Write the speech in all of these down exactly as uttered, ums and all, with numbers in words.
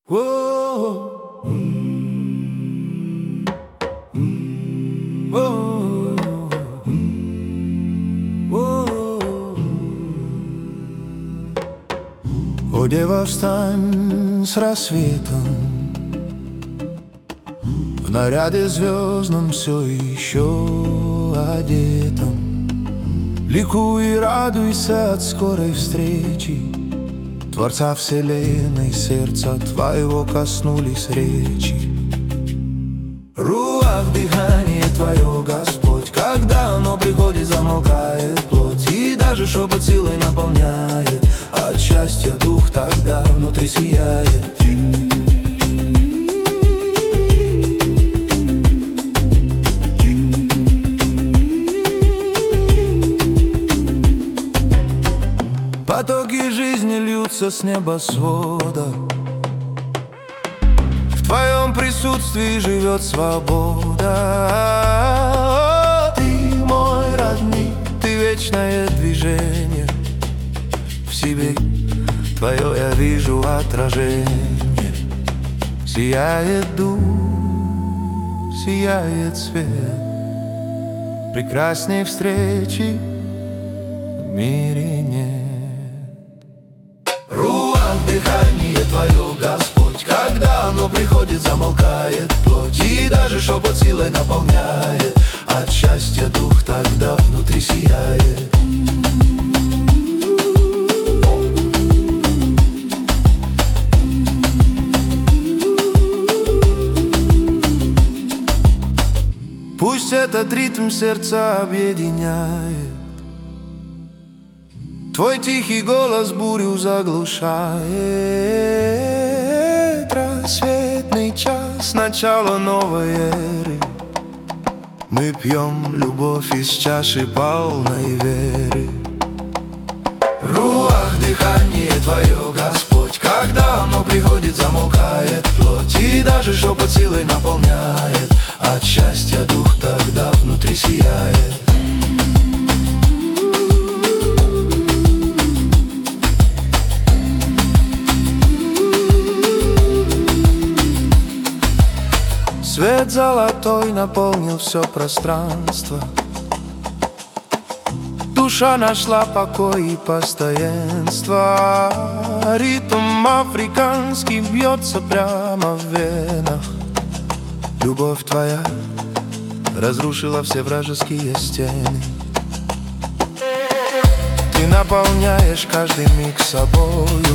Воу, м, м, воу, м, воу. О, дева, встань с рассветом, в наряде звездном все еще одетом. Ликуй и радуйся от скорой встречи Творца вселенной, сердца твоего коснулись речи. Руах, дыхание твое, Господь, когда оно приходит, замолкает плоть, и даже шепот силой наполняет. От счастья дух тогда внутри сияет. Потоки жизни льются с небосвода, в твоем присутствии живет свобода. Ты мой родник, ты вечное движение, в себе твое я вижу отражение. Сияет дух, сияет свет, прекрасней встречи в мире нет. Дыхание твое, Господь, когда оно приходит, замолкает плоть, и даже шепот силой наполняет. От счастья дух тогда внутри сияет. Пусть этот ритм сердца объединяет, твой тихий голос бурю заглушает. Рассветный час, начало новой эры, мы пьем любовь из чаши полной веры. Руах, дыхание твое, Господь, когда оно приходит, замолкает плоть, и даже шепот силой наполняет. От счастья дух тогда внутри сияет. Свет золотой наполнил все пространство, душа нашла покой и постоянство. Ритм африканский бьется прямо в венах. Любовь твоя разрушила все вражеские стены. Ты наполняешь каждый миг собою,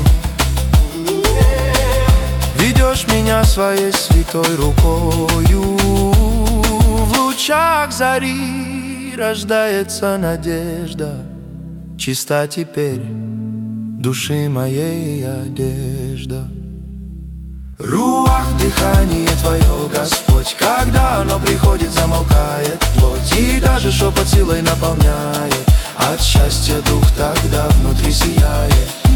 ведешь меня своей святой рукою. В лучах зари рождается надежда, чиста теперь души моей одежда. Руах, дыхание твое, Господь, когда оно приходит, замолкает плоть, и даже шепот силой наполняет. От счастья дух тогда внутри сияет.